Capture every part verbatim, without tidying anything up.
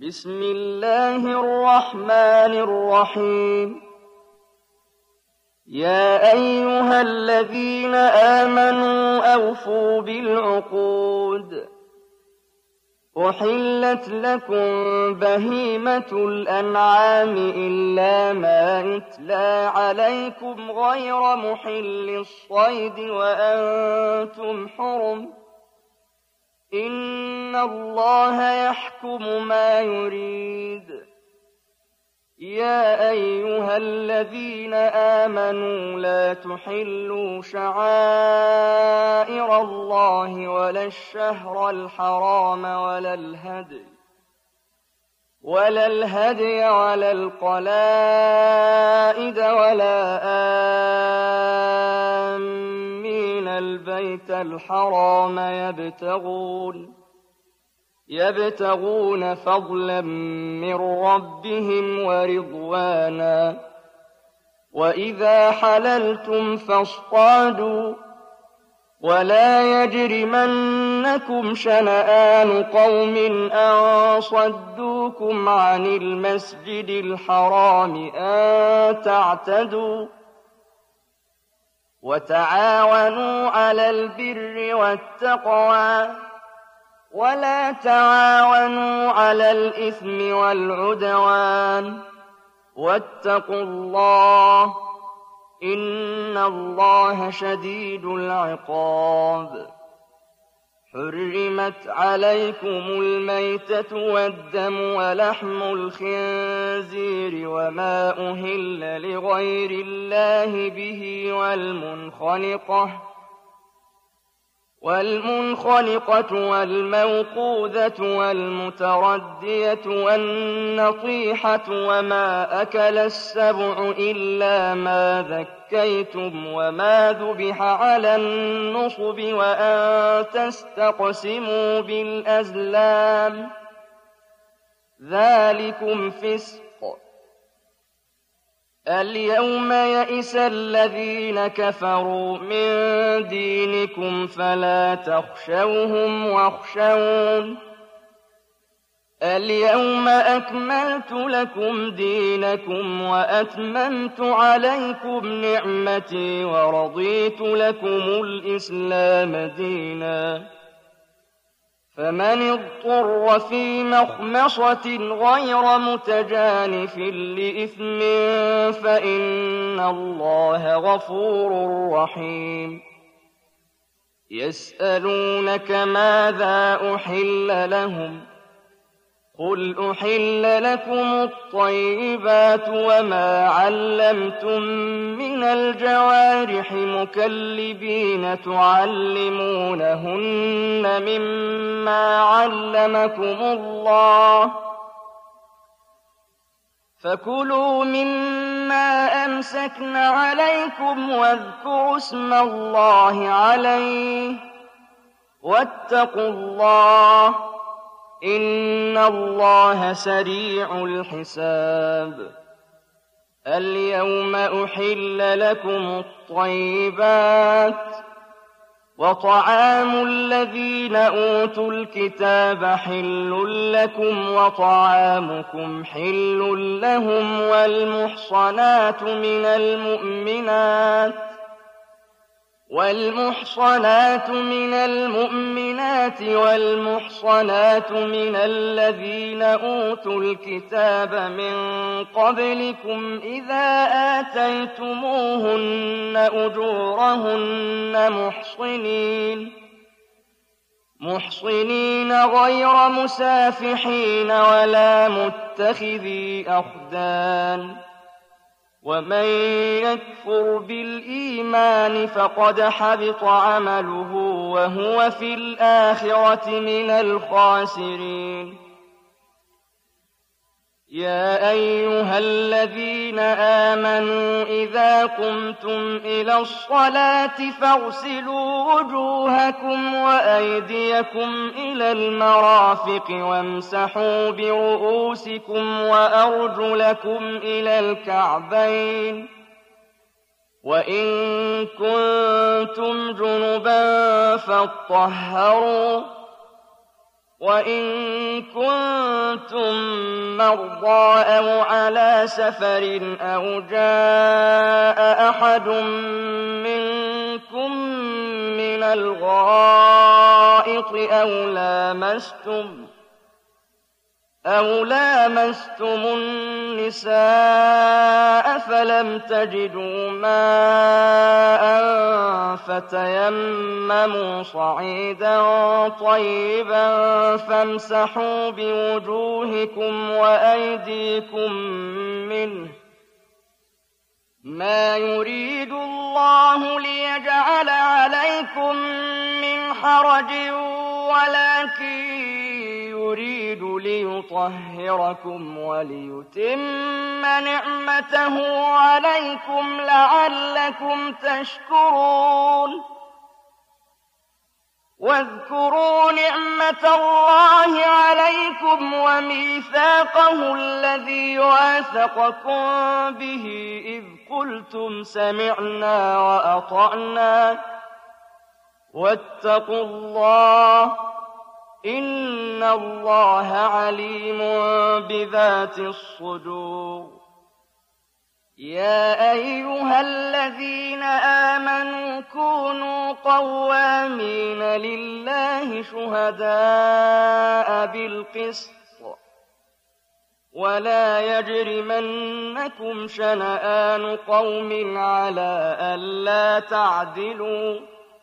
بسم الله الرحمن الرحيم يا أيها الذين آمنوا أوفوا بالعقود أحلت لكم بهيمة الأنعام إلا ما يتلى عليكم غير محل الصيد وأنتم حرم إن الله يحكم ما يريد يا أيها الذين آمنوا لا تحلوا شعائر الله ولا الشهر الحرام ولا الهدي ولا الهدي ولا القلائد ولا آمين البيت الحرام يبتغون يبتغون فضلا من ربهم ورضوانا وإذا حللتم فاصطادوا ولا يجرمنكم شنآن قوم أن صدوكم عن المسجد الحرام أن تعتدوا وتعاونوا على البر والتقوى ولا تعاونوا على الإثم والعدوان واتقوا الله إن الله شديد العقاب حرمت عليكم الميتة والدم ولحم الخنزير وما أهل لغير الله به والمنخنقة والمنخنقة والموقوذة والمتردية والنطيحة وما أكل السبع إلا ما ذكيتم وما ذبح على النصب وأن تستقسموا بالأزلام ذلكم فسق اليوم يئس الذين كفروا من دينكم فلا تخشوهم واخشون اليوم أكملت لكم دينكم وأتممت عليكم نعمتي ورضيت لكم الإسلام دينا فمن اضطر في مخمصة غير متجانف لإثم فإن الله غفور رحيم يسألونك ماذا أحل لهم قل أحل لكم الطيبات وما علمتم من الجوارح مكلبين تعلمونهن مما علمكم الله فكلوا مما أمسكن عليكم واذكروا اسم الله عليه واتقوا الله إن الله سريع الحساب اليوم أحل لكم الطيبات وطعام الذين أوتوا الكتاب حل لكم وطعامكم حل لهم والمحصنات من المؤمنات والمحصنات من المؤمنات والمحصنات من الذين أوتوا الكتاب من قبلكم إذا آتيتموهن أجورهن محصنين محصنين غير مسافحين ولا متخذي أخدان ومن يكفر بالإيمان فقد حبط عمله وهو في الآخرة من الخاسرين يا أيها الذين آمنوا إذا قمتم إلى الصلاة فاغسلوا وجوهكم وأيديكم إلى المرافق وامسحوا برؤوسكم وأرجلكم إلى الكعبين وإن كنتم جنبا فاطهروا وإن كنتم كنتم مرضى أو على سفر أو جاء أحد منكم من الغائط أو لامستم أو لامستم النساء فلم تجدوا ماء فتيمموا صعيدا طيبا فامسحوا بوجوهكم وأيديكم منه ما يريد الله ليجعل عليكم من حرج ولكن يريد ليطهركم وليتم نعمته عليكم لعلكم تشكرون واذكروا نعمة الله عليكم وميثاقه الذي واثقكم به إذ قلتم سمعنا وأطعنا واتقوا الله إن الله عليم بذات الصدور يا أيها الذين آمنوا كونوا قوامين لله شهداء بالقسط ولا يجرمنكم شنآن قوم على ألا تعدلوا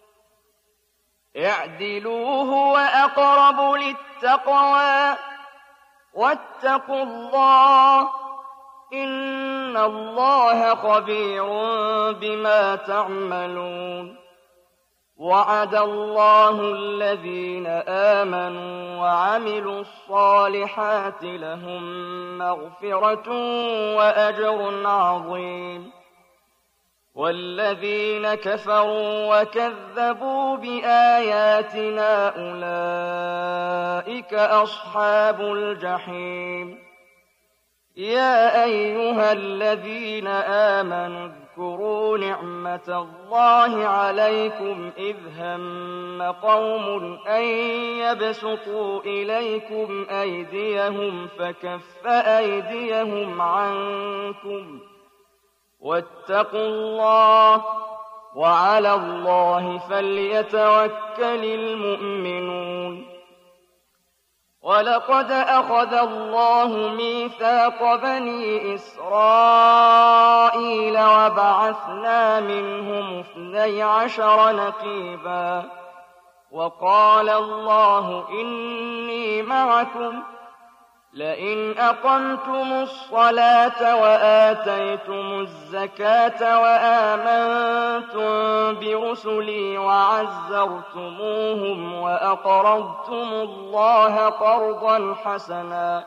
اعدلوا هو أقرب للتقوى واتقوا الله إن الله خبير بما تعملون وعد الله الذين آمنوا وعملوا الصالحات لهم مغفرة وأجر عظيم والذين كفروا وكذبوا بآياتنا أولئك أصحاب الجحيم يا أيها الذين آمنوا اذكروا نعمة الله عليكم إذ هم قوم أن يبسطوا إليكم أيديهم فكف أيديهم عنكم واتقوا الله وعلى الله فليتوكل المؤمنون ولقد أخذ الله ميثاق بني إسرائيل وبعثنا منهم اثني عشر نقيبا وقال الله إني معكم لئن أقمتم الصلاة وآتيتم الزكاة وآمنتم برسلي وعزرتموهم وأقرضتم الله قرضا حسنا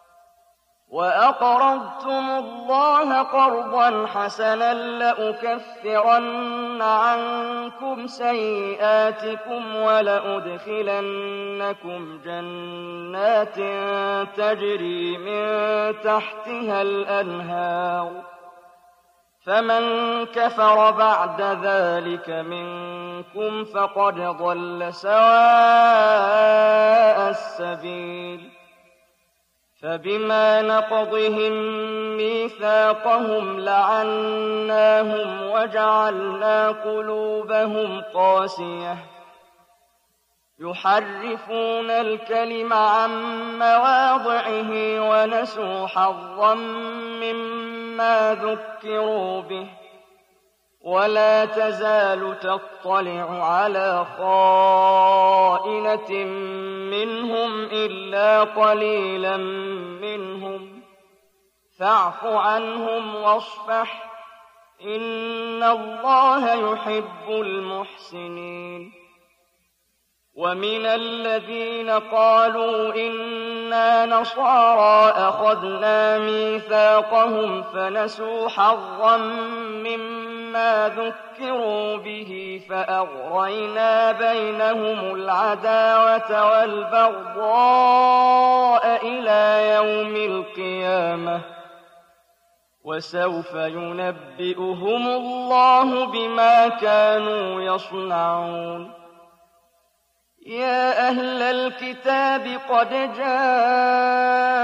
وأقرضتم الله قرضا حسنا لأكفرن عنكم سيئاتكم ولأدخلنكم جنات تجري من تحتها الأنهار فمن كفر بعد ذلك منكم فقد ضل سواء السبيل فبما نقضهم ميثاقهم لعناهم وجعلنا قلوبهم قاسية يحرفون الكلم عن مواضعه ونسوا حظا مما ذكروا به ولا تزال تطلع على خائنة منهم إلا قليلا منهم فاعف عنهم واصفح إن الله يحب المحسنين ومن الذين قالوا إنا نصارى أخذنا ميثاقهم فنسوا حظا مما ذكروا به فأغرينا بينهم العداوة والبغضاء إلى يوم القيامة وسوف ينبئهم الله بما كانوا يصنعون يا أهل الكتاب قد جاءكم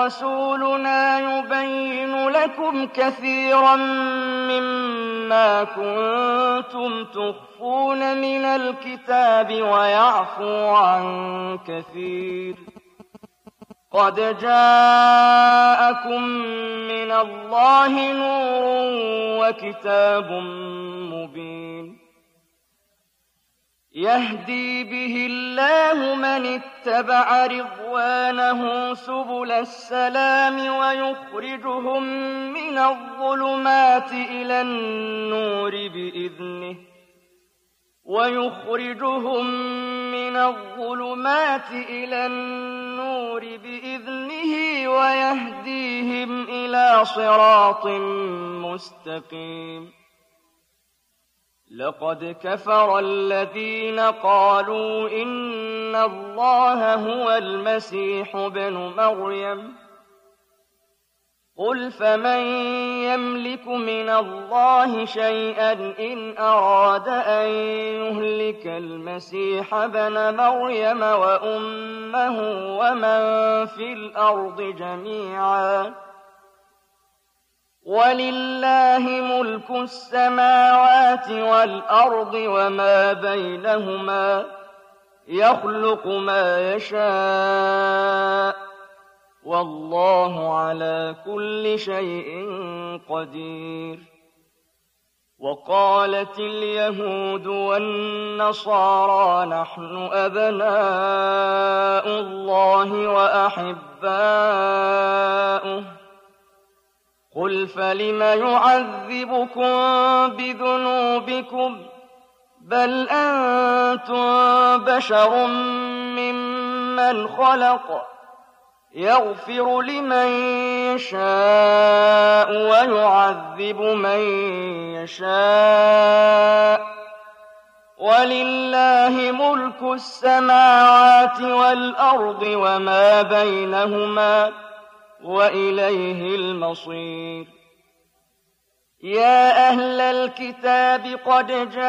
رسولنا يبين لكم كثيرا مما كنتم تخفون من الكتاب ويعفو عن كثير. قد جاءكم من الله نور وكتاب مبين يهدي به الله من اتبع رضوانه سبل السلام ويخرجهم من الظلمات إلى النور بإذنه ويخرجهم من الظلمات إلى النور بإذنه ويهديهم إلى صراط مستقيم. لقد كفر الذين قالوا إن الله هو المسيح ابن مريم قل فمن يملك من الله شيئا إن أراد أن يهلك المسيح ابن مريم وأمه ومن في الأرض جميعا ولله ملك السماوات والأرض وما بينهما يخلق ما يشاء والله على كل شيء قدير. وقالت اليهود والنصارى نحن أبناء الله وأحباؤه قل فلم يعذبكم بذنوبكم بل أنتم بشر ممن خلق يغفر لمن يشاء ويعذب من يشاء ولله ملك السماوات والأرض وما بينهما وإليه المصير. يا أهل الكتاب قد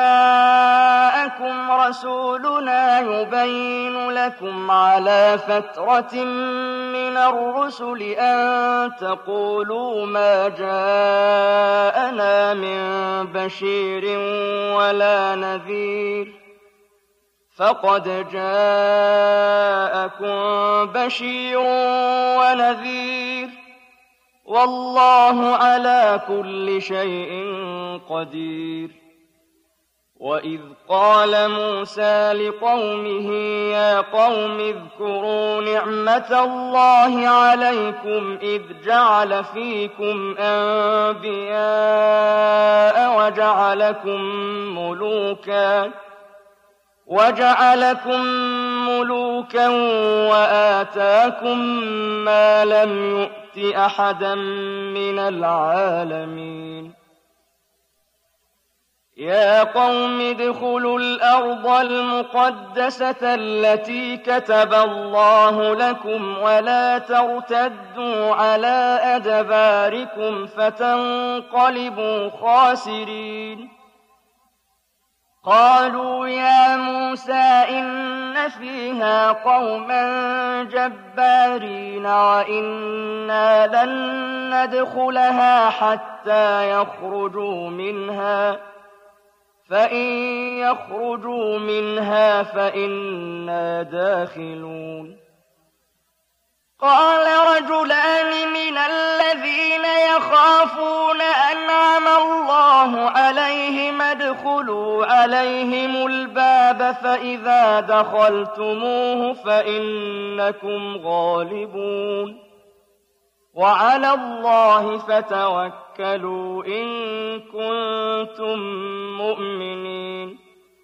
جاءكم رسولنا يبين لكم على فترة من الرسل أن تقولوا ما جاءنا من بشير ولا نذير فقد جاءكم بشير ونذير والله على كل شيء قدير. وإذ قال موسى لقومه يا قوم اذكروا نعمة الله عليكم إذ جعل فيكم أنبياء وجعلكم ملوكا وجعلكم ملوكا وآتاكم ما لم يؤت أحدا من العالمين. يا قوم ادخلوا الأرض المقدسة التي كتب الله لكم ولا ترتدوا على أدباركم فتنقلبوا خاسرين. قالوا يا موسى إن فيها قوما جبارين وإنا لن ندخلها حتى يخرجوا منها فإن يخرجوا منها فإنا داخلون. قال رجلان من الذين يخافون أنعم الله عليهم ادخلوا عليهم الباب فإذا دخلتموه فإنكم غالبون وعلى الله فتوكلوا إن كنتم مؤمنين.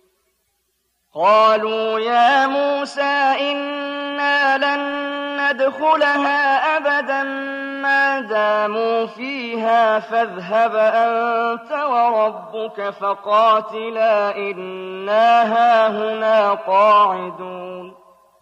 قالوا يا موسى إنا لن ندخلها أبدا ما داموا فيها فاذهب أنت وربك فقاتلا إنا هاهنا قاعدون.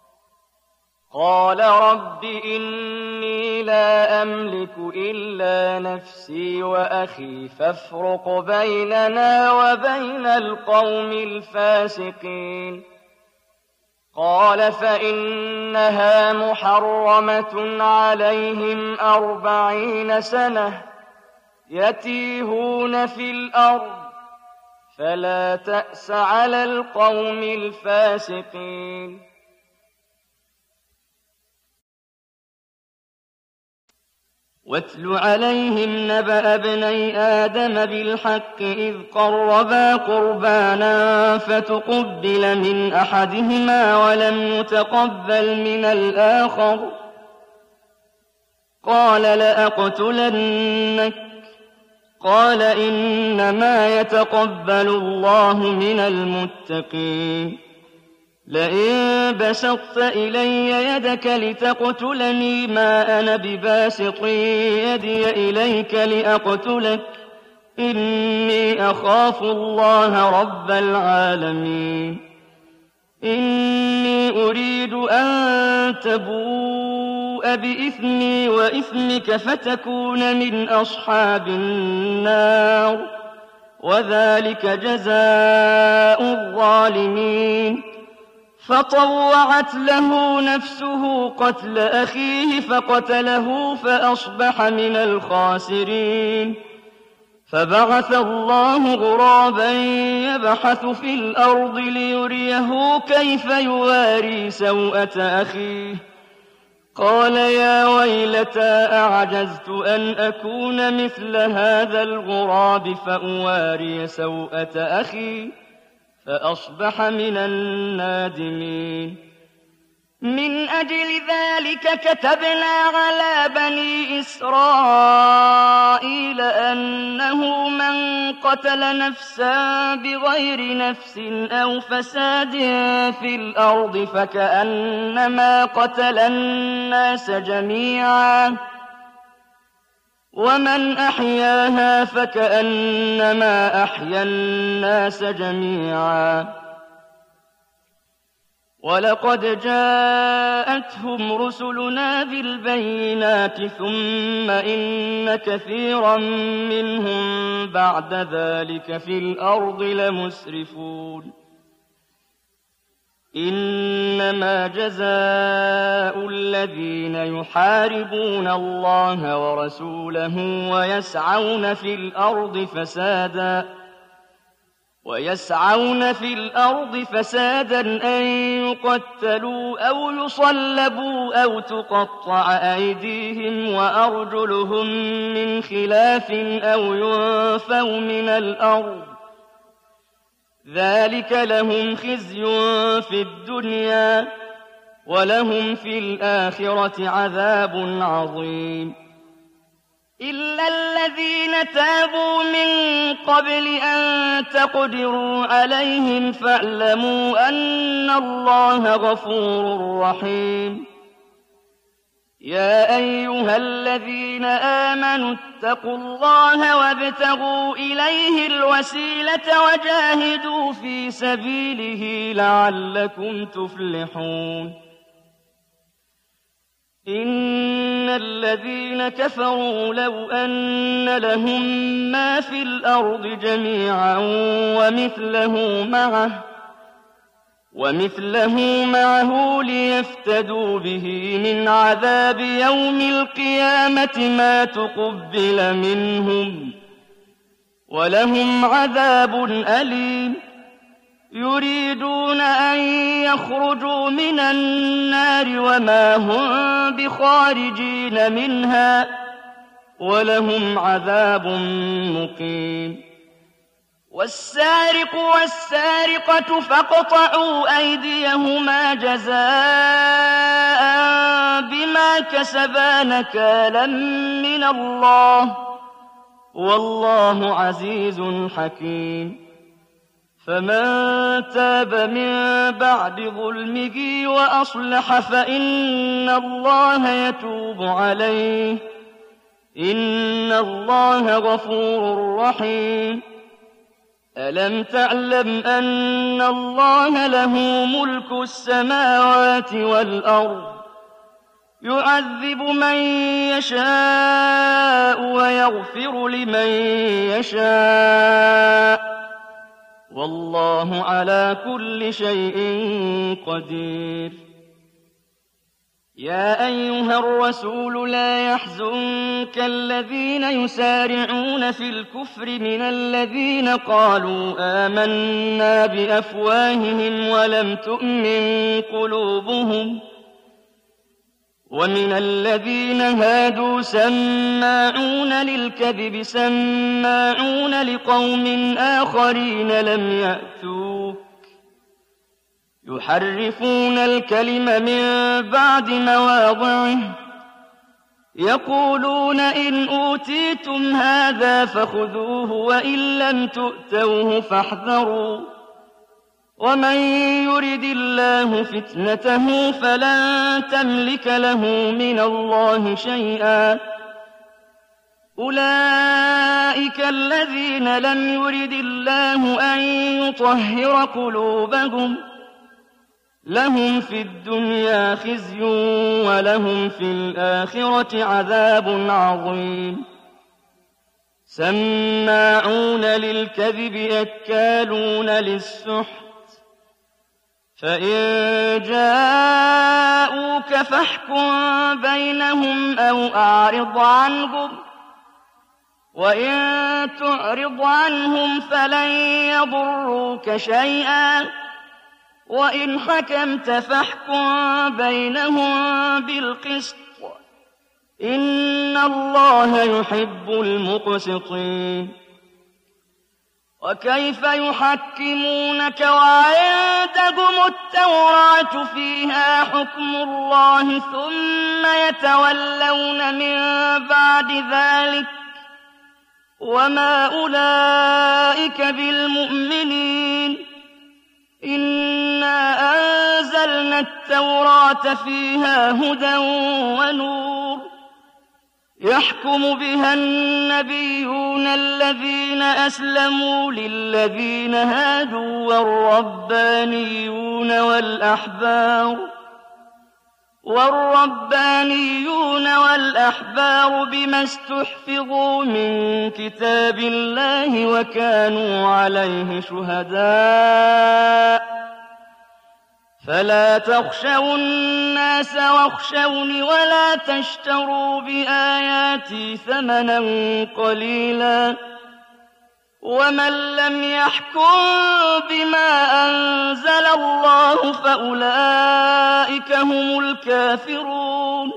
قال رب إني لا أملك إلا نفسي وأخي فافرق بيننا وبين القوم الفاسقين. قال فإنها محرمة عليهم أربعين سنة يتيهون في الأرض فلا تأس على القوم الفاسقين. واتل عليهم نبأ ابني آدم بالحق إذ قربا قربانا فتقبل من أحدهما ولم يتقبل من الآخر قال لأقتلنك قال إنما يتقبل الله من المتقين. لئن بسطت إلي يدك لتقتلني ما أنا بباسط يدي إليك لأقتلك إني أخاف الله رب العالمين. إني أريد أن تبوء بإثمي وإثمك فتكون من أصحاب النار وذلك جزاء الظالمين. فطوعت له نفسه قتل أخيه فقتله فأصبح من الخاسرين. فبعث الله غرابا يبحث في الأرض ليريه كيف يواري سوءة أخيه قال يا ويلتى أعجزت أن أكون مثل هذا الغراب فأواري سوءة أخي فأصبح من النادمين. من أجل ذلك كتبنا على بني إسرائيل أنه من قتل نفسا بغير نفس أو فساد في الأرض فكأنما قتل الناس جميعا ومن أحياها فكأنما أحيا الناس جميعا. ولقد جاءتهم رسلنا بالبينات ثم إن كثيرا منهم بعد ذلك في الأرض لمسرفون. إنما جزاء الذين يحاربون الله ورسوله ويسعون في الأرض فسادا ويسعون في الأرض فسادا أن يقتلوا أو يصلبوا أو تقطع أيديهم وأرجلهم من خلاف أو ينفوا من الأرض ذلك لهم خزي في الدنيا ولهم في الآخرة عذاب عظيم. إلا الذين تابوا من قبل أن تقدروا عليهم فاعلموا أن الله غفور رحيم. يا أيها الذين آمنوا اتقوا الله وابتغوا إليه الوسيلة وجاهدوا في سبيله لعلكم تفلحون. إن الذين كفروا لو أن لهم ما في الأرض جميعا ومثله معه ومثله معه ليفتدوا به من عذاب يوم القيامة ما تقبل منهم ولهم عذاب أليم. يريدون أن يخرجوا من النار وما هم بخارجين منها ولهم عذاب مقيم. والسارق والسارقة فاقطعوا أيديهما جزاء بما كسبا نكالا من الله والله عزيز حكيم. فمن تاب من بعد ظلمه وأصلح فإن الله يتوب عليه إن الله غفور رحيم. ألم تعلم أن الله له ملك السماوات والأرض يعذب من يشاء ويغفر لمن يشاء والله على كل شيء قدير. يا أيها الرسول لا يحزنك الذين يسارعون في الكفر من الذين قالوا آمنا بأفواههم ولم تؤمن قلوبهم، ومن الذين هادوا سماعون للكذب سماعون لقوم آخرين لم يأتوك يحرفون الكلم من بعد مواضعه يقولون إن أوتيتم هذا فخذوه وإن لم تؤتوه فاحذروا ومن يرد الله فتنته فلن تملك له من الله شيئا أولئك الذين لم يرد الله أن يطهر قلوبهم لهم في الدنيا خزي ولهم في الآخرة عذاب عظيم. سماعون للكذب أكالون للسحت فإن جاءوك فاحكم بينهم أو أعرض عنهم وإن تعرض عنهم فلن يضروك شيئا وإن حكمت فاحكم بينهم بالقسط إن الله يحب المقسطين. وكيف يحكمونك وعندهم التوراة فيها حكم الله ثم يتولون من بعد ذلك وما أولئك بالمؤمنين. إنا أنزلنا التوراة فيها هدى ونور يحكم بها النبيون الذين أسلموا للذين هادوا والربانيون والأحبار والربانيون والأحبار بما استحفظوا من كتاب الله وكانوا عليه شهداء فلا تخشوا الناس واخشوني ولا تشتروا بآياتي ثمنا قليلا ومن لم يحكم بما أنزل الله فأولئك هم الكافرون.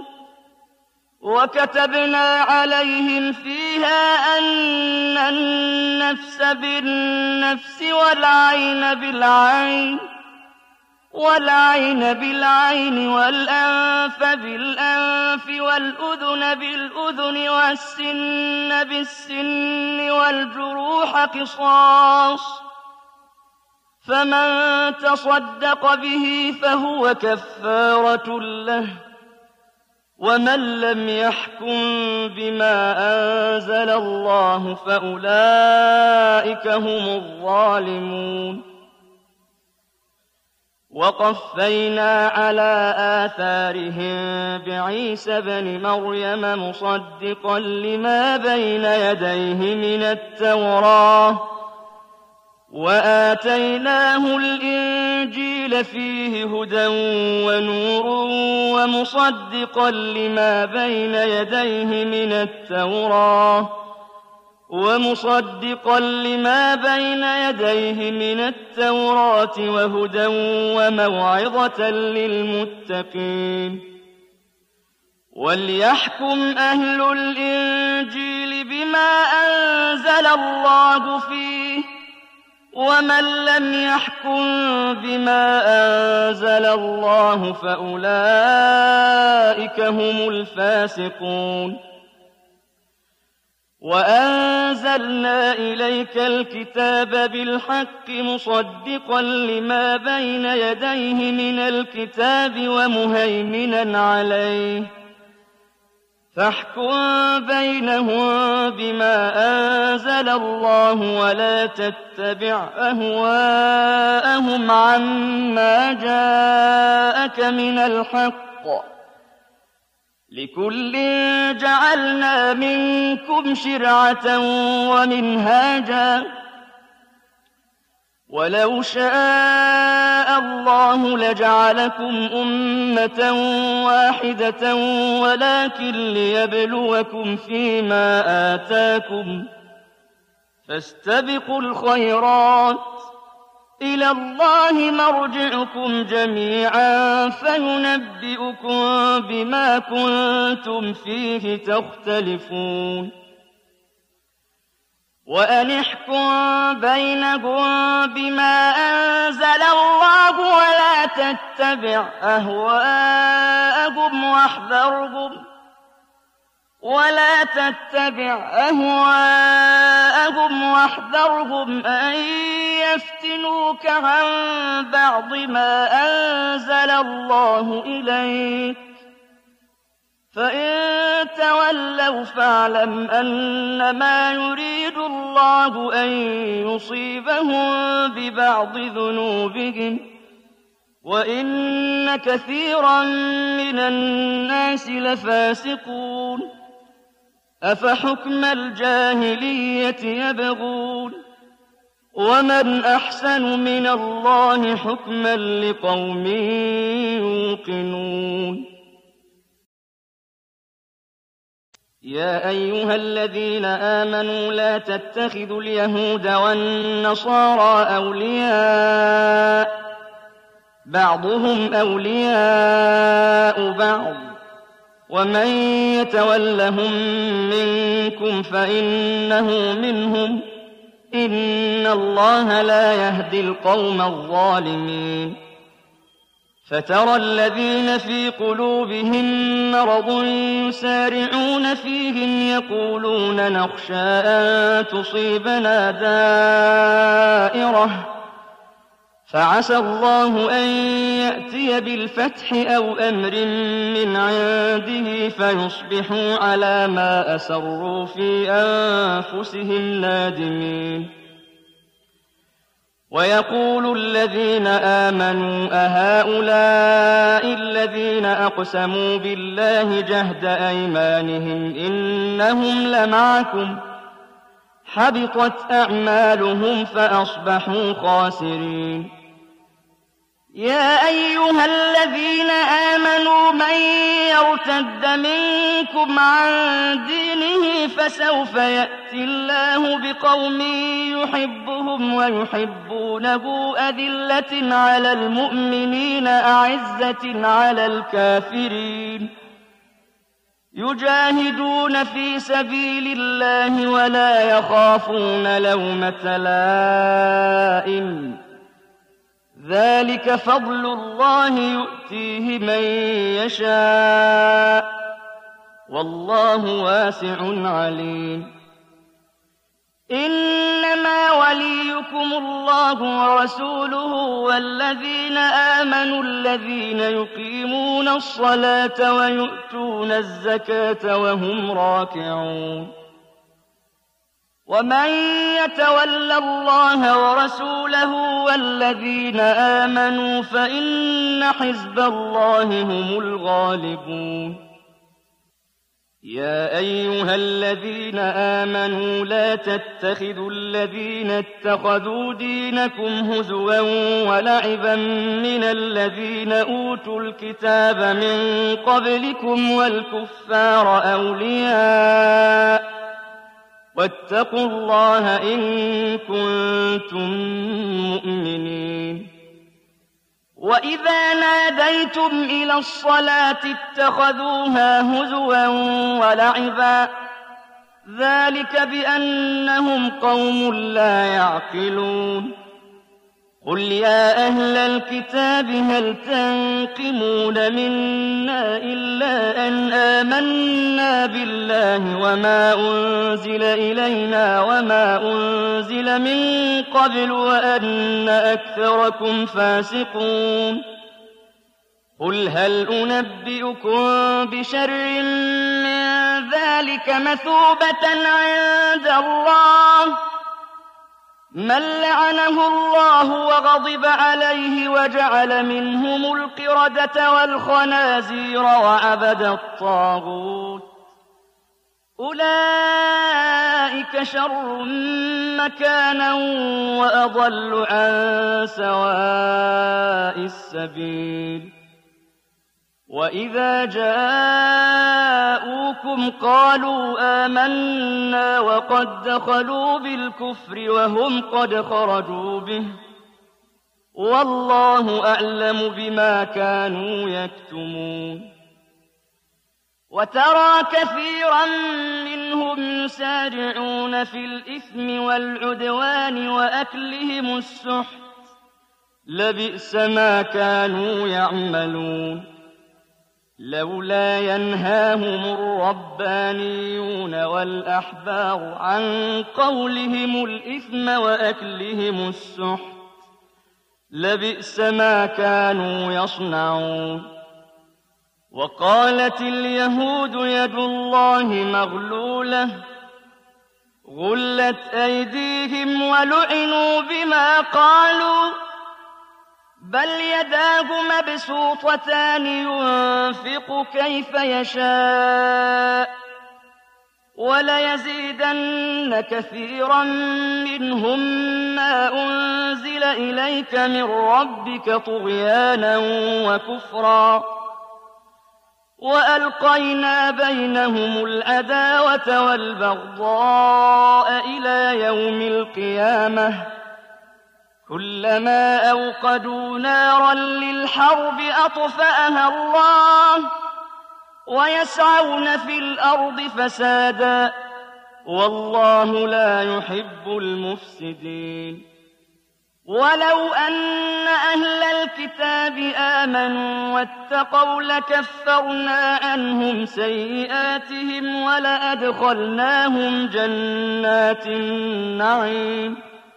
وكتبنا عليهم فيها أن النفس بالنفس والعين بالعين والعين بالعين والأنف بالأنف والأذن بالأذن والسن بالسن والجروح قصاص فمن تصدق به فهو كفارة له ومن لم يحكم بما أنزل الله فأولئك هم الظالمون. وقفينا على آثارهم بعيسى بن مريم مصدقا لما بين يديه من التوراة وآتيناه الإنجيل فيه هدى ونور ومصدقا لما بين يديه من التوراة ومصدقا لما بين يديه من التوراة وهدى وموعظة للمتقين. وليحكم أهل الإنجيل بما أنزل الله فيه ومن لم يحكم بما أنزل الله فأولئك هم الفاسقون. وأنزلنا إليك الكتاب بالحق مصدقا لما بين يديه من الكتاب ومهيمنا عليه فاحكم بينهم بما أنزل الله ولا تتبع أهواءهم عما جاءك من الحق لكل جعلنا منكم شرعة ومنهاجا وَلَوْ شَاءَ اللَّهُ لَجَعَلَكُمْ أُمَّةً وَاحِدَةً وَلَٰكِن لِّيَبْلُوَكُمْ فِيمَا آتَاكُمْ ۖ فَاسْتَبِقُوا الْخَيْرَاتِ ۚ إِلَى اللَّهِ مَرْجِعُكُمْ جَمِيعًا فَيُنَبِّئُكُم بِمَا كُنتُمْ فِيهِ تَخْتَلِفُونَ وَأَنِ احْكُم بَيْنَهُم بِمَا أَنزَلَ اللَّهُ وَلَا تَتَّبِعْ أَهْوَاءَهُمْ وَاحْذَرْهُمْ وَلَا تَتَّبِعْ أَهْوَاءَهُمْ وَاحْذَرْهُمْ أَن يَفْتِنُوكَ عَن بَعْضِ مَا أَنزَلَ اللَّهُ إِلَيْكَ ۖ فَإِن تَوَلَّوْا فَاعْلَمْ أَنَّمَا يُرِيدُ اللَّهُ أَن يُصِيبَهُم بِبَعْضِ ذُنُوبِهِمْ ۗ وَإِنَّ كَثِيرًا مِّنَ النَّاسِ لَفَاسِقُونَ أَفَحُكْمَ الْجَاهِلِيَّةِ يَبْغُونَ ۚ وَمَنْ أَحْسَنُ مِنَ اللَّهِ حُكْمًا لِّقَوْمٍ يُوقِنُونَ يَا أَيُّهَا الَّذِينَ آمَنُوا لَا تَتَّخِذُوا الْيَهُودَ وَالنَّصَارَىٰ أَوْلِيَاءَ ۘ بَعْضُهُمْ أَوْلِيَاءُ بَعْضٍ ۚ وَمَن يَتَوَلَّهُم مِّنكُمْ فَإِنَّهُ مِنْهُمْ ۗ إِنَّ اللَّهَ لَا يَهْدِي الْقَوْمَ الظَّالِمِينَ فَتَرَى الَّذِينَ فِي قُلُوبِهِم مَّرَضٌ يُسَارِعُونَ فِيهِمْ يَقُولُونَ نَخْشَىٰ أَن تُصِيبَنَا دَائِرَةٌ ۚ فَعَسَى اللَّهُ أَن يَأْتِيَ بِالْفَتْحِ أَوْ أَمْرٍ مِّنْ عِندِهِ فَيُصْبِحُوا عَلَىٰ مَا أَسَرُّوا فِي أَنفُسِهِمْ نَادِمِينَ وَيَقُولُ الَّذِينَ آمَنُوا أَهَٰؤُلَاءِ الَّذِينَ أَقْسَمُوا بِاللَّهِ جَهْدَ أَيْمَانِهِمْ إِنَّهُمْ لَمَعَكُمْ ۚ حَبِطَتْ أَعْمَالُهُمْ فَأَصْبَحُوا خَاسِرِينَ يَا أَيُّهَا الَّذِينَ آمَنُوا مَن يَرْتَدَّ مِنكُمْ عَن دِينِهِ فَسَوْفَ يَأْتِي اللَّهُ بِقَوْمٍ يُحِبُّهُمْ وَيُحِبُّونَهُ أَذِلَّةٍ عَلَى الْمُؤْمِنِينَ أَعِزَّةٍ عَلَى الْكَافِرِينَ يُجَاهِدُونَ فِي سَبِيلِ اللَّهِ وَلَا يَخَافُونَ لَوْمَةَ لَائِمٍ ۚ ذَٰلِكَ فَضْلُ اللَّهِ يُؤْتِيهِ مَن يَشَاءُ ۚ وَاللَّهُ وَاسِعٌ عَلِيمٌ إِنَّمَا وَلِيُّكُمُ اللَّهُ وَرَسُولُهُ وَالَّذِينَ آمَنُوا الَّذِينَ يُقِيمُونَ الصَّلَاةَ وَيُؤْتُونَ الزَّكَاةَ وَهُمْ رَاكِعُونَ وَمَن يَتَوَلَّ اللَّهَ وَرَسُولَهُ وَالَّذِينَ آمَنُوا فَإِنَّ حِزْبَ اللَّهِ هُمُ الْغَالِبُونَ يَا أَيُّهَا الَّذِينَ آمَنُوا لَا تَتَّخِذُوا الَّذِينَ اتَّخَذُوا دِينَكُمْ هُزُوًا وَلَعِبًا مِّنَ الَّذِينَ أُوتُوا الْكِتَابَ مِن قَبْلِكُمْ وَالْكُفَّارَ أَوْلِيَاءَ ۚ وَاتَّقُوا اللَّهَ إِن كُنتُم مُّؤْمِنِينَ وَإِذَا نَادَيْتُمْ إِلَى الصَّلَاةِ اتَّخَذُوهَا هُزُوًا وَلَعِبًا ۚ ذَٰلِكَ بِأَنَّهُمْ قَوْمٌ لَّا يَعْقِلُونَ قُلْ يَا أَهْلَ الْكِتَابِ هَلْ تَنقِمُونَ مِنَّا إِلَّا أَنْ آمَنَّا بِاللَّهِ وَمَا أُنزِلَ إِلَيْنَا وَمَا أُنزِلَ مِن قَبْلُ وَأَنَّ أَكْثَرَكُمْ فَاسِقُونَ قُلْ هَلْ أُنَبِّئُكُم بِشَرٍّ مِّن ذَٰلِكَ مَثُوبَةً عِندَ اللَّهِ مَن لَّعَنَهُ اللَّهُ وَغَضِبَ عَلَيْهِ وَجَعَلَ مِنْهُمُ الْقِرَدَةَ وَالْخَنَازِيرَ وَعَبَدَ الطَّاغُوتَ أولئك شر مكانا وأضل عن سواء السبيل وإذا جاءوكم قالوا آمنا وقد دخلوا بالكفر وهم قد خرجوا به والله أعلم بما كانوا يكتمون وترى كثيرا منهم يسارعون في الإثم والعدوان وأكلهم السحت لبئس ما كانوا يعملون لولا ينهاهم الربانيون والأحبار عن قولهم الإثم وأكلهم السحت لبئس ما كانوا يصنعون وقالت اليهود يد الله مغلولة غلت أيديهم ولعنوا بما قالوا بل يداه مبسوطتان ينفق كيف يشاء وليزيدن كثيرا منهم ما أنزل إليك من ربك طغيانا وكفرا وألقينا بينهم العداوة والبغضاء إلى يوم القيامة كلما أوقدوا نارا للحرب أطفأها الله ويسعون في الأرض فسادا والله لا يحب المفسدين ولو أن أهل الكتاب آمنوا واتقوا لكفرنا عنهم سيئاتهم ولأدخلناهم جنات النعيم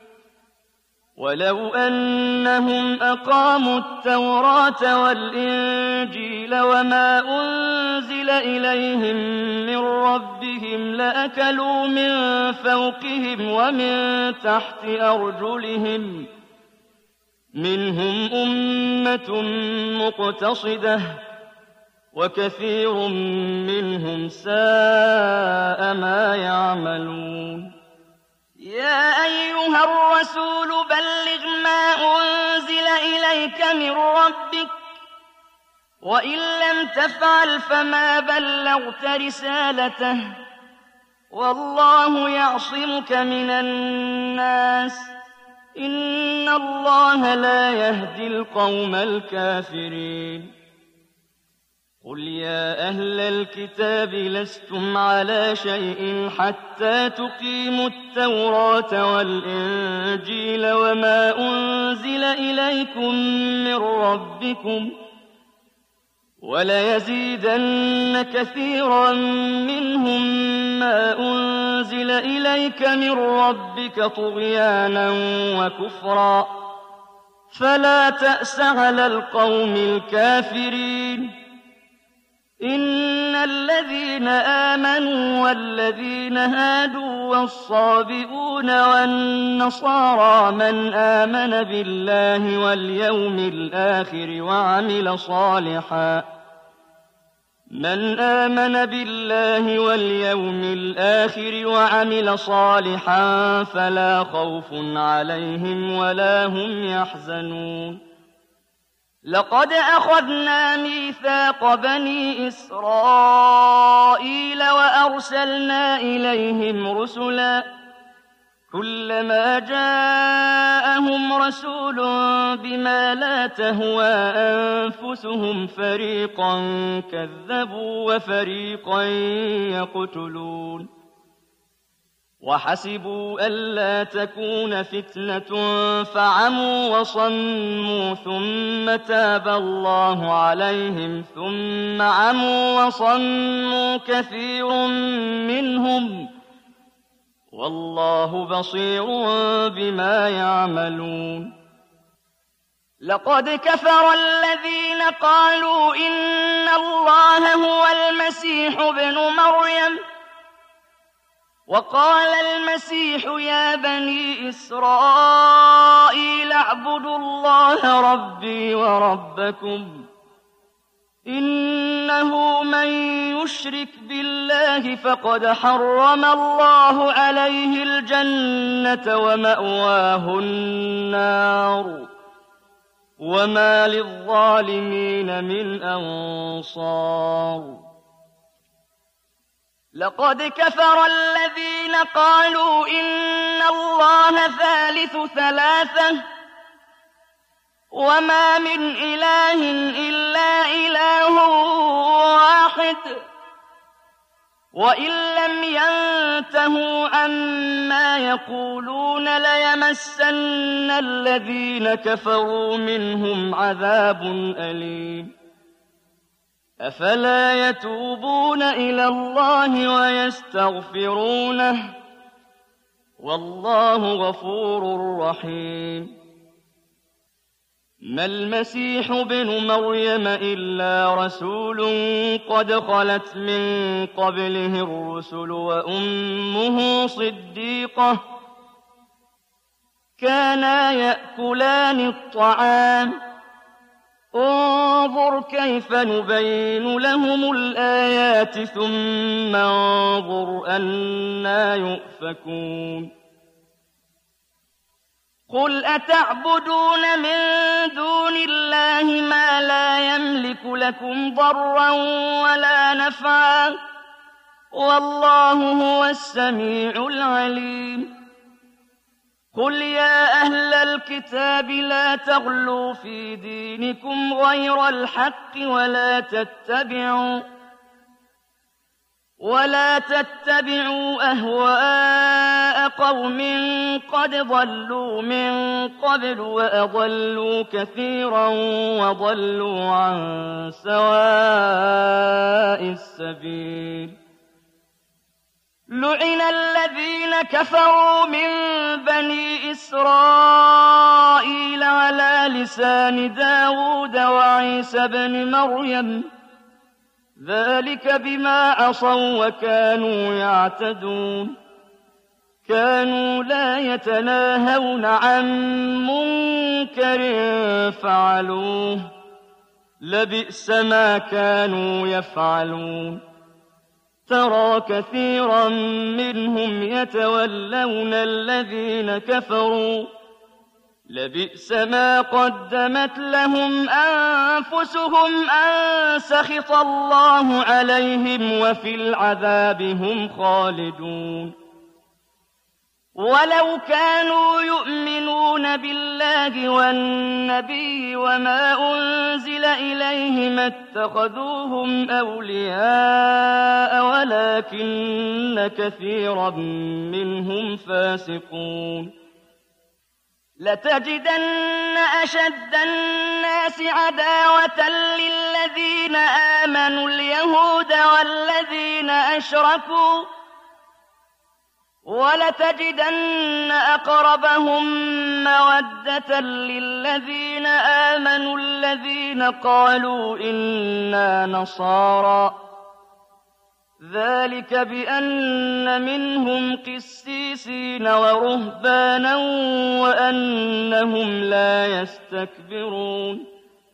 ولو أنهم أقاموا التوراة والإنجيل وما أنزل إليهم من ربهم لأكلوا من فوقهم ومن تحت أرجلهم منهم أمة مقتصدة وكثير منهم ساء ما يعملون يا أيها الرسول بلغ ما أنزل إليك من ربك وإن لم تفعل فما بلغت رسالته والله يعصمك من الناس إن الله لا يهدي القوم الكافرين قل يا أهل الكتاب لستم على شيء حتى تقيموا التوراة والإنجيل وما أنزل إليكم من ربكم وليزيدن كثيرا منهم ما أنزل إليك من ربك طغيانا وكفرا فلا تأس على القوم الكافرين إن الذين آمنوا والذين هادوا والصابئون والنصارى من آمن بالله واليوم الآخر وعمل صالحا من آمن بالله واليوم الآخر وعمل صالحا فلا خوف عليهم ولا هم يحزنون لقد أخذنا ميثاق بني إسرائيل وأرسلنا إليهم رسلا كلما جاءهم رسول بما لا تهوى أنفسهم فريقا كذبوا وفريقا يقتلون وحسبوا ألا تكون فتنة فعموا وصموا ثم تاب الله عليهم ثم عموا وصموا كثير منهم والله بصير بما يعملون لقد كفر الذين قالوا إن الله هو المسيح ابن مريم وقال المسيح يا بني إسرائيل اعبدوا الله ربي وربكم إنه من يشرك بالله فقد حرم الله عليه الجنة ومأواه النار وما للظالمين من أنصار لقد كفر الذين قالوا إن الله ثالث ثلاثة وما من إله إلا إله واحد وإن لم ينتهوا عما يقولون ليمسن الذين كفروا منهم عذاب أليم أفلا يتوبون إلى الله ويستغفرونه والله غفور رحيم ما المسيح ابن مريم إلا رسول قد خلت من قبله الرسل وأمه صديقة كانا يأكلان الطعام انظر كيف نبين لهم الآيات ثم انظر أنى يؤفكون قل أتعبدون من دون الله ما لا يملك لكم ضرا ولا نفعا والله هو السميع العليم قل يا أهل الكتاب لا تغلوا في دينكم غير الحق ولا تتبعوا ولا تتبعوا أهواء قوم قد ضلوا من قبل وأضلوا كثيرا وضلوا عن سواء السبيل لعن الذين كفروا من بني إسرائيل على لسان داود وعيسى بن مريم ذلك بما عصوا وكانوا يعتدون كانوا لا يتناهون عن منكر فعلوه لبئس ما كانوا يفعلون ترى كثيرا منهم يتولون الذين كفروا لبئس ما قدمت لهم أنفسهم أن سخط الله عليهم وفي العذاب هم خالدون ولو كانوا يؤمنون بالله والنبي وما أنزل إليه ما اتخذوهم أولياء ولكن كثيرا منهم فاسقون لتجدن أشد الناس عداوة للذين آمنوا اليهود والذين أشركوا ولتجدن أقربهم مودة للذين آمنوا الذين قالوا إنا نصارى ذلك بأن منهم قسيسين ورهبانا وأنهم لا يستكبرون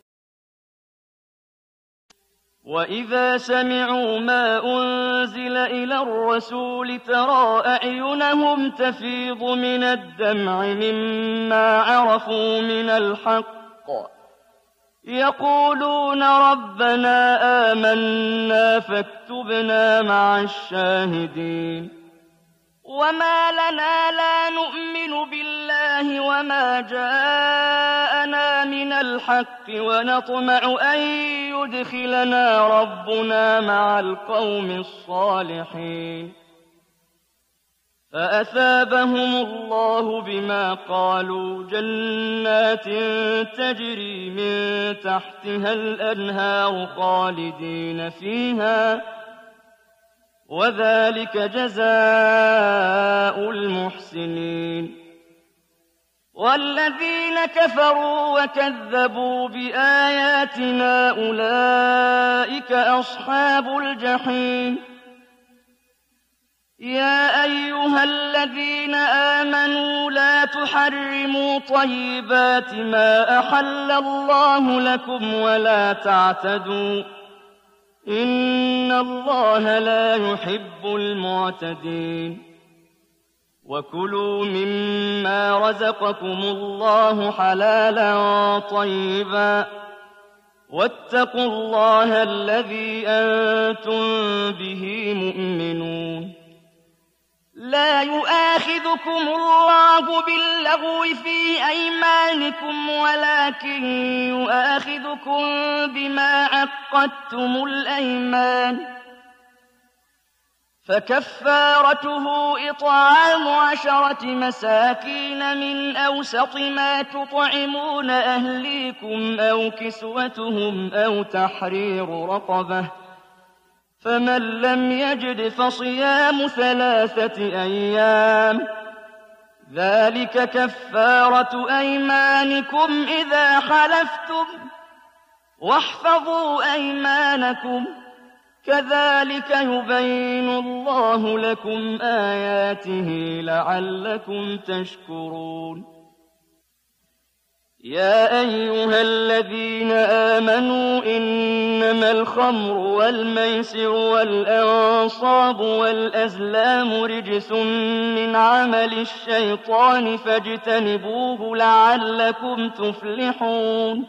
وإذا سمعوا ما أنزل إلى الرسول ترى أعينهم تفيض من الدمع مما عرفوا من الحق يقولون ربنا آمنا فاكتبنا مع الشاهدين وما لنا لا نؤمن بالله وما جاءنا من الحق ونطمع أن يدخلنا ربنا مع القوم الصالحين فأثابهم الله بما قالوا جنات تجري من تحتها الأنهار خالدين فيها وذلك جزاء المحسنين والذين كفروا وكذبوا بآياتنا أولئك أصحاب الجحيم يا أيها الذين آمنوا لا تحرموا طيبات ما أحل الله لكم ولا تعتدوا إن الله لا يحب المعتدين وكلوا مما رزقكم الله حلالا طيبا واتقوا الله الذي أنتم به مؤمنون لا يؤاخذكم الله باللغو في أيمانكم ولكن يؤاخذكم بما عقدتم الأيمان فكفارته إطعام عشرة مساكين من أوسط ما تطعمون أهليكم أو كسوتهم أو تحرير رقبة فمن لم يجد فصيام ثلاثة أيام ذلك كفارة أيمانكم إذا حلفتم واحفظوا أيمانكم كذلك يبين الله لكم آياته لعلكم تشكرون يا أيها الذين آمنوا إنما الخمر والميسر والأنصاب والأزلام رجس من عمل الشيطان فاجتنبوه لعلكم تفلحون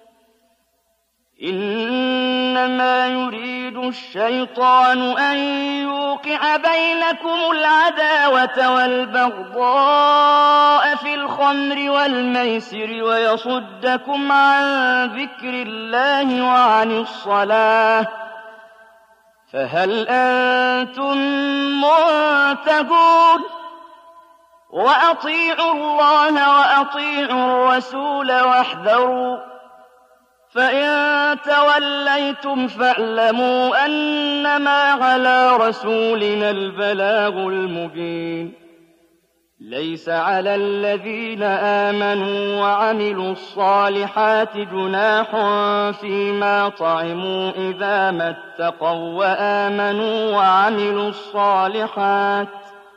إنما يريد الشيطان أن يوقع بينكم العداوة والبغضاء في الخمر والميسر ويصدكم عن ذكر الله وعن الصلاة فهل أنتم منتهون وأطيعوا الله وأطيعوا الرسول واحذروا فإن توليتم فاعلموا أنما على رسولنا البلاغ المبين ليس على الذين آمنوا وعملوا الصالحات جناح فيما طعموا إذا ما اتقوا وآمنوا وعملوا الصالحات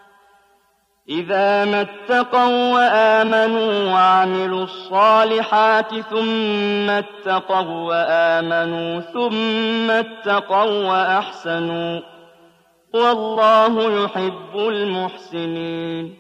إذا ما اتقوا وآمنوا وعملوا الصالحات ثم اتقوا وآمنوا ثم اتقوا وأحسنوا والله يحب المحسنين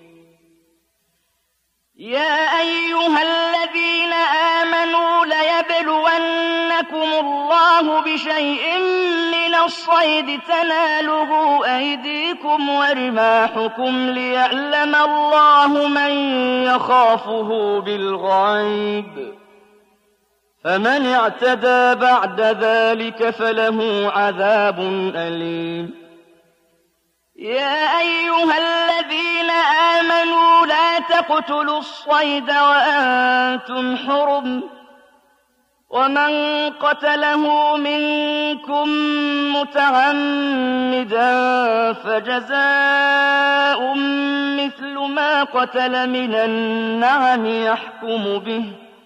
يا أيها الذين آمنوا ليبلونكم الله بشيء من الصيد تناله أيديكم ورماحكم ليعلم الله من يخافه بالغيب فمن اعتدى بعد ذلك فله عذاب أليم يا أيها الذين آمنوا لا تقتلوا الصيد وأنتم حرم ومن قتله منكم متعمدا فجزاء مثل ما قتل من النعم يحكم به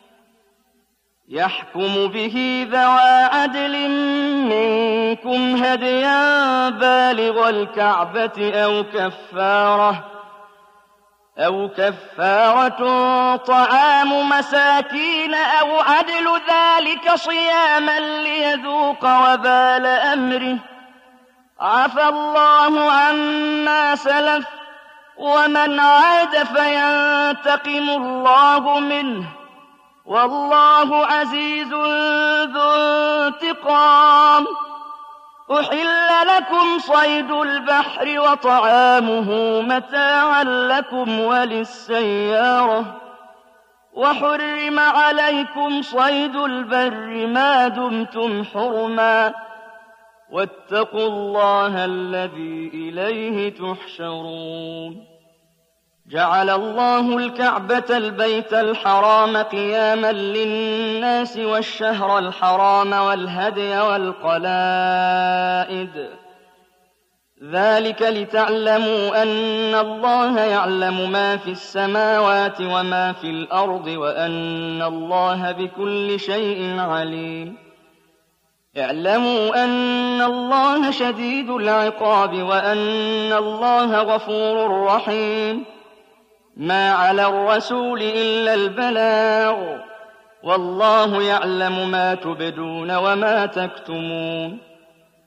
يحكم به ذوى عدل منكم هديا بالغ الكعبة أو كفارة أو كفارة طعام مساكين أو عدل ذلك صياما ليذوق وبال أمره عفى الله عما سلف ومن عاد فينتقم الله منه والله عزيز ذو انتقام أحل لكم صيد البحر وطعامه متاعا لكم وللسيارة وحرم عليكم صيد البر ما دمتم حرما واتقوا الله الذي إليه تحشرون جعل الله الكعبة البيت الحرام قياما للناس والشهر الحرام والهدي والقلائد ذلك لتعلموا أن الله يعلم ما في السماوات وما في الأرض وأن الله بكل شيء عليم اعلموا أن الله شديد العقاب وأن الله غفور رحيم ما على الرسول إلا البلاغ والله يعلم ما تبدون وما تكتمون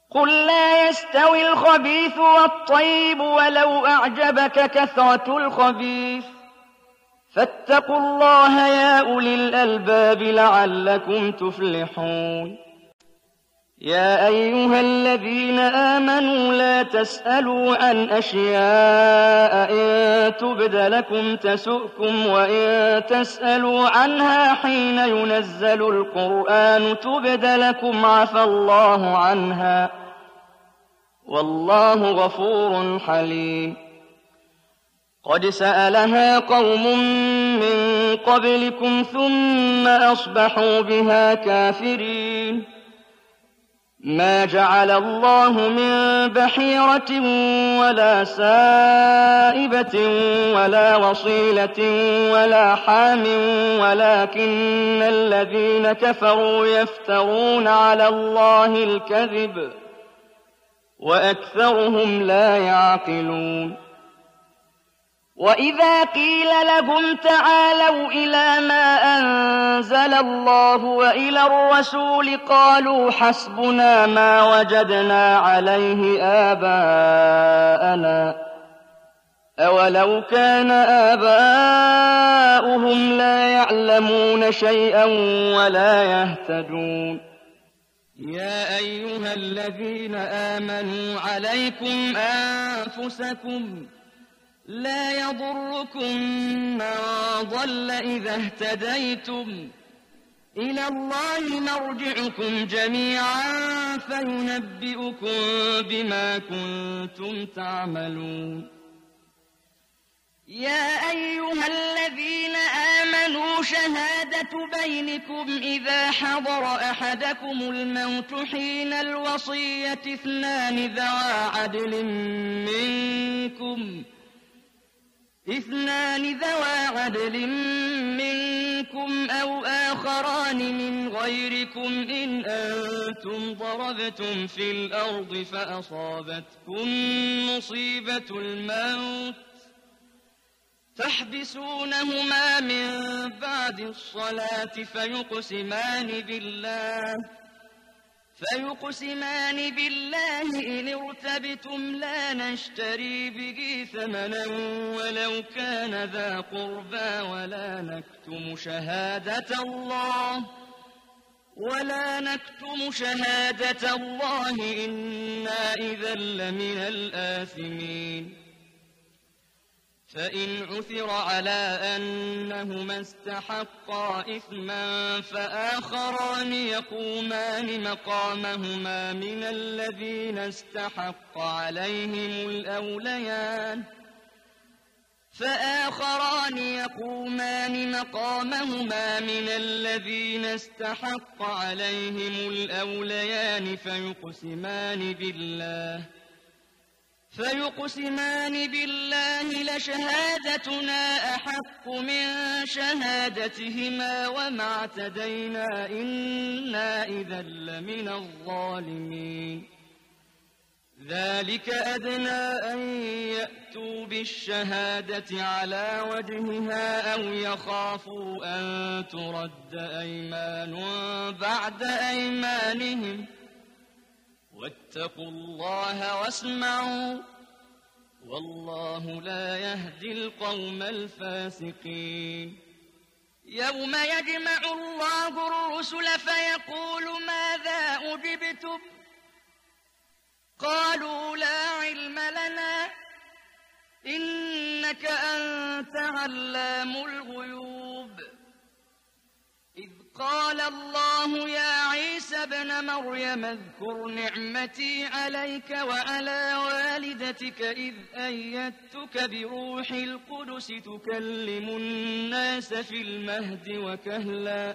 قل لا يستوي الخبيث والطيب ولو أعجبك كثرة الخبيث فاتقوا الله يا أولي الألباب لعلكم تفلحون يا أيها الذين آمنوا لا تسألوا عن أشياء إن تبد لكم تسؤكم وإن تسألوا عنها حين ينزل القرآن تبد لكم عفى الله عنها والله غفور حليم قد سألها قوم من قبلكم ثم أصبحوا بها كافرين ما جعل الله من بحيرة ولا سائبة ولا وصيلة ولا حام ولكن الذين كفروا يفترون على الله الكذب وأكثرهم لا يعقلون وإذا قيل لهم تعالوا إلى ما أنزل الله وإلى الرسول قالوا حسبنا ما وجدنا عليه آباءنا أولو كان آباؤهم لا يعلمون شيئا ولا يهتدون يا أيها الذين آمنوا عليكم أنفسكم لا يضركم من ضل إذا اهتديتم إلى الله مرجعكم جميعا فينبئكم بما كنتم تعملون يا أيها الذين آمنوا شهادة بينكم إذا حضر أحدكم الموت حين الوصية اثنان ذوى عدل منكم اثنان ذوى عدل منكم أو آخران من غيركم إن أنتم ضربتم في الأرض فأصابتكم مصيبة الموت تحبسونهما من بعد الصلاة فيقسمان بالله فيقسمان بالله إن ارتبتم لا نشتري به ثمنا ولو كان ذا قربى ولا نكتم شهادة الله ولا نكتم شهادة الله إنا إذا لمن الآثمين فإن عثر على أنهما استحقا إثما فآخران يقومان مقامهما من الذين استحق عليهم الأوليان فآخران يقومان مقامهما من الذين استحق عليهم الأوليان فيقسمان بالله فيقسمان بالله لشهادتنا أحق من شهادتهما وما اعتدينا إنا إذا لمن الظالمين ذلك أدنى أن يأتوا بالشهادة على وجهها أو يخافوا أن ترد أيمان بعد أيمانهم واتقوا الله واسمعوا والله لا يهدي القوم الفاسقين يوم يجمع الله الرسل فيقول ماذا أجبتم قالوا لا علم لنا إنك أنت علام الغيوب إذ قال الله يا عيسى ابن مريم اذكر نعمتي عليك وعلى والدتك إذ أيدتك بروح القدس تكلم الناس في المهد وكهلا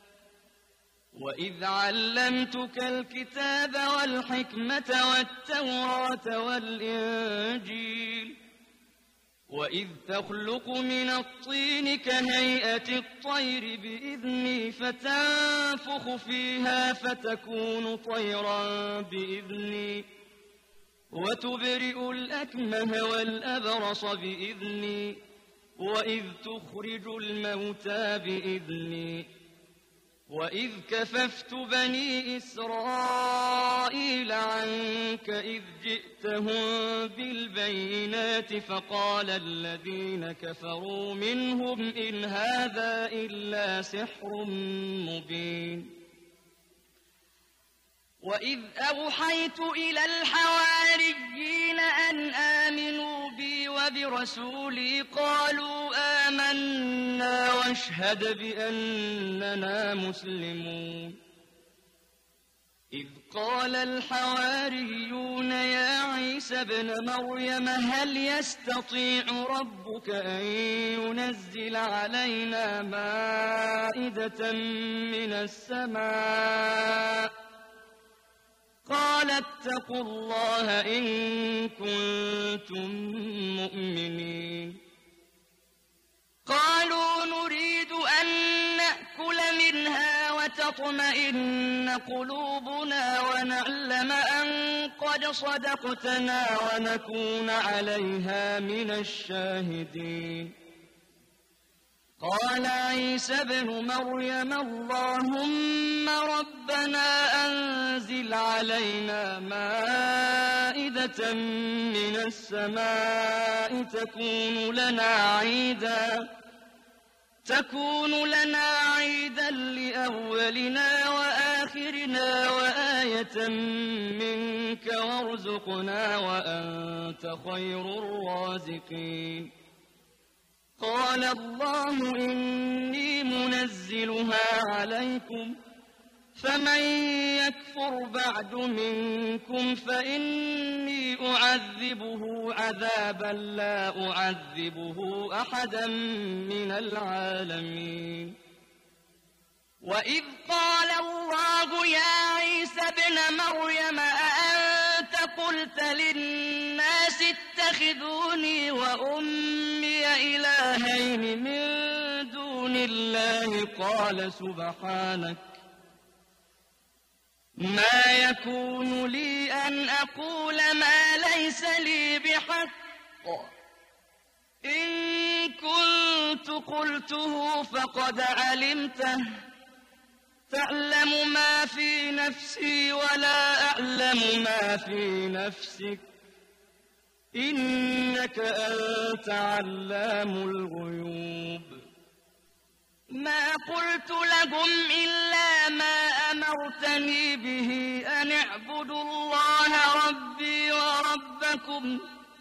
وإذ علمتك الكتاب والحكمة والتوراة والإنجيل وإذ تخلق من الطين كهيئة الطير بإذني فتنفخ فيها فتكون طيرا بإذني وتبرئ الأكمه والأبرص بإذني، وإذ تخرج الموتى بإذني، وإذ كففت بني إسرائيل عنك إذ جئتهم بالبينات فقال الذين كفروا منهم إن هذا إلا سحر مبين وإذ أوحيت إلى الحواريين أن آمنوا بي وبرسولي قالوا آمنا واشهد بأننا مسلمون إذ قال الحواريون يا عيسى ابن مريم هل يستطيع ربك أن ينزل علينا مائدة من السماء قال اتقوا الله إن كنتم مؤمنين قالوا نريد أن نأكل منها وتطمئن قلوبنا ونعلم أن قد صدقتنا ونكون عليها من الشاهدين قال عيسى ابن مريم اللهم ربنا أنزل علينا مائدة من السماء تكون لنا عيدا تكون لنا عيدا لأولنا وآخرنا وآية منك وارزقنا وأنت خير الرازقين قال الله إني منزلها عليكم فمن يكفر بعد منكم فإني أعذبه عذابا لا أعذبه أحدا من العالمين وإذ قال الله يا عيسى ابن مريم أأنت قلت للناس اتخذوني وأمي إلهين من دون الله قال سبحانك ما يكون لي أن أقول ما ليس لي بحق إن كنت قلته فقد علمته تعلم ما في نفسي ولا أعلم ما في نفسك إنك أنت علام الغيوب ما قلت لهم إلا ما أمرتني به أن اعبدوا الله ربي وربكم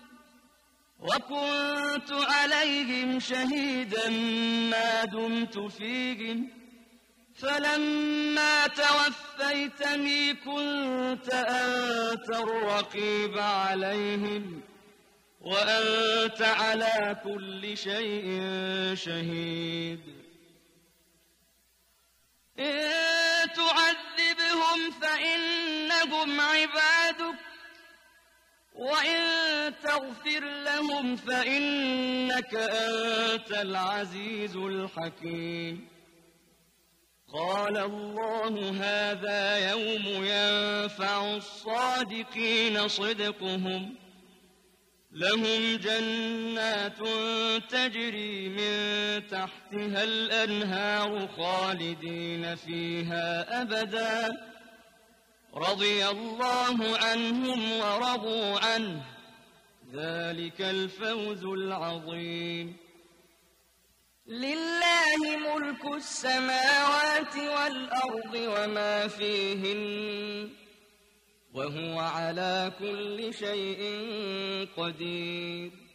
وكنت عليهم شهيدا ما دمت فيهم فلما توفيتني كنت أنت الرقيب عليهم وأنت على كل شيء شهيد إن تعذبهم فإنهم عبادك وإن تغفر لهم فإنك أنت العزيز الحكيم قال الله هذا يوم ينفع الصادقين صدقهم لهم جنات تجري من تحتها الأنهار خالدين فيها أبدا رضي الله عنهم ورضوا عنه ذلك الفوز العظيم لله ملك السماوات والأرض وما فيهن وهو على كل شيء قدير